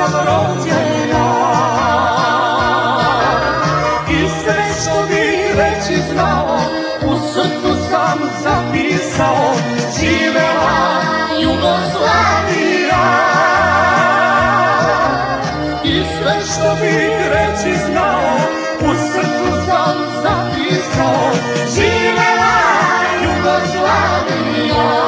sam rođena. I sve što bih reći znao, u srcu sam zapisao, živela Jugoslavija. I sve što bih reći znao, u srcu sam zapisao, živela Jugoslavija.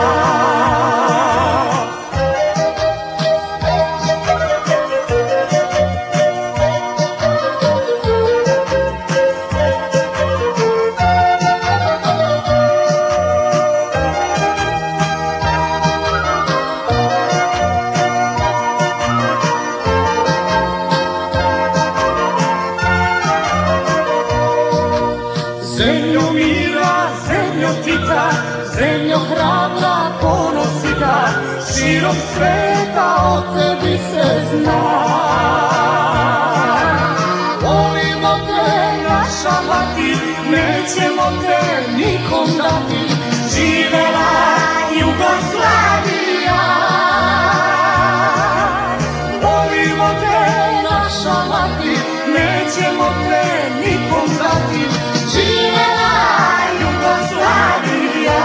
Zemljo mira, zemljo Tita, zemljo hrabra, ponosita, širom sveta o tebi se zna. Volimo te, naša mati, nećemo te nikom dati, živela Jugoslavija. Volimo te, naša mati, nećemo te nikom dati, živela Jugoslavija.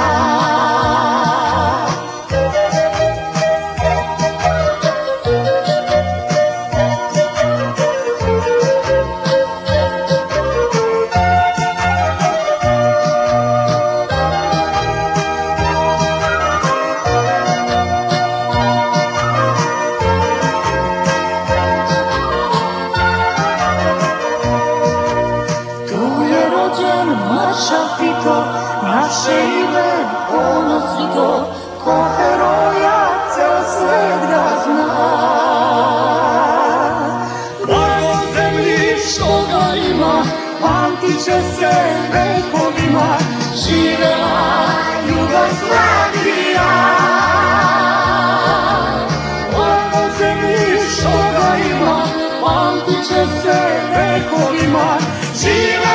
Maršal Tito, naše ime ponosito, ko heroja ceo svet ga zna. Blago zemlji što ga ima, pamtit će se vekovima, živela Jugoslavija. Blago zemlji što ga ima, pamtit će se vekovima, živela